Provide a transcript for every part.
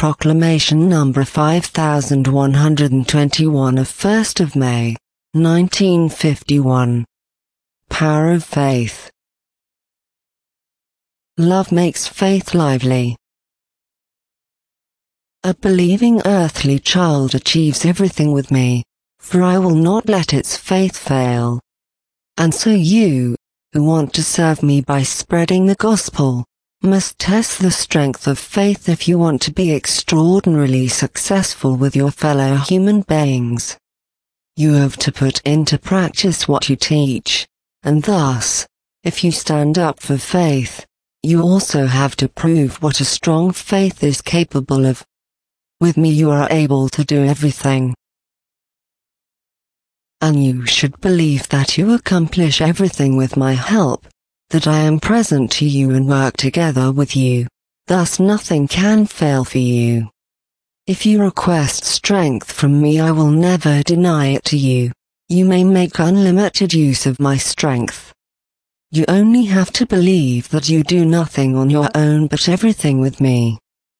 Proclamation number 5121 of 1st of May, 1951. Power of faith. Love makes faith lively. A believing earthly child achieves everything with me, for I will not let its faith fail. And so you, who want to serve me by spreading the gospel, must test the strength of faith if you want to be extraordinarily successful with your fellow human beings. You have to put into practice what you teach, and thus, if you stand up for faith, you also have to prove what a strong faith is capable of. With me you are able to do everything. And you should believe that you accomplish everything with my help, that I am present to you and work together with you, thus nothing can fail for you. If you request strength from me, I will never deny it to you. You may make unlimited use of my strength. You only have to believe that you do nothing on your own but everything with me.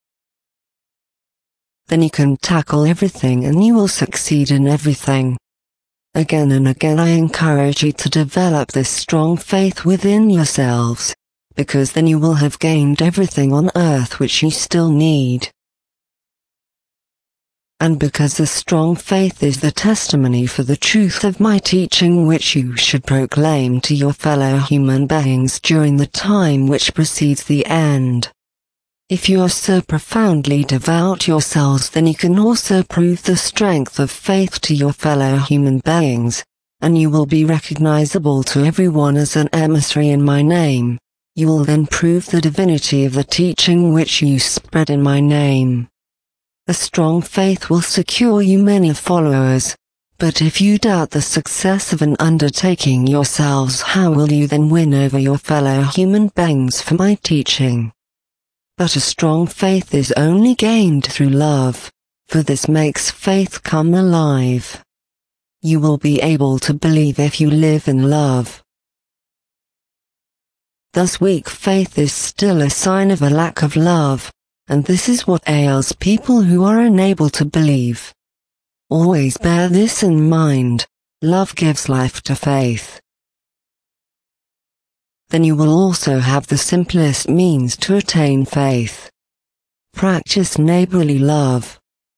Then you can tackle everything and you will succeed in everything. Again and again I encourage you to develop this strong faith within yourselves, because then you will have gained everything on earth which you still need. And because the strong faith is the testimony for the truth of my teaching which you should proclaim to your fellow human beings during the time which precedes the end. If you are so profoundly devout yourselves, then you can also prove the strength of faith to your fellow human beings, and you will be recognizable to everyone as an emissary in my name. You will then prove the divinity of the teaching which you spread in my name. A strong faith will secure you many followers, but if you doubt the success of an undertaking yourselves, how will you then win over your fellow human beings for my teaching? But a strong faith is only gained through love, for this makes faith come alive. You will be able to believe if you live in love. Thus weak faith is still a sign of a lack of love, and this is what ails people who are unable to believe. Always bear this in mind: love gives life to faith. Then you will also have the simplest means to attain faith. Practice neighborly love,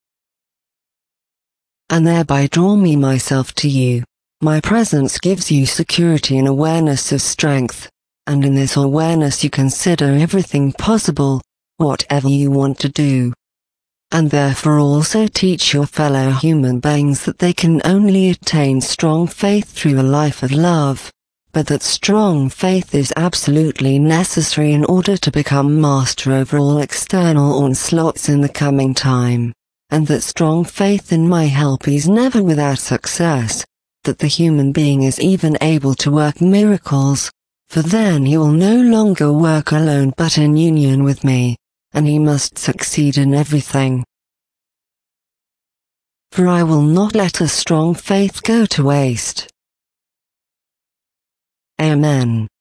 and thereby draw me myself to you. My presence gives you security and awareness of strength, and in this awareness you consider everything possible, whatever you want to do. And therefore also teach your fellow human beings that they can only attain strong faith through a life of love, but that strong faith is absolutely necessary in order to become master over all external onslaughts in the coming time, and that strong faith in my help is never without success, that the human being is even able to work miracles, for then he will no longer work alone but in union with me, and he must succeed in everything. For I will not let a strong faith go to waste. Amen.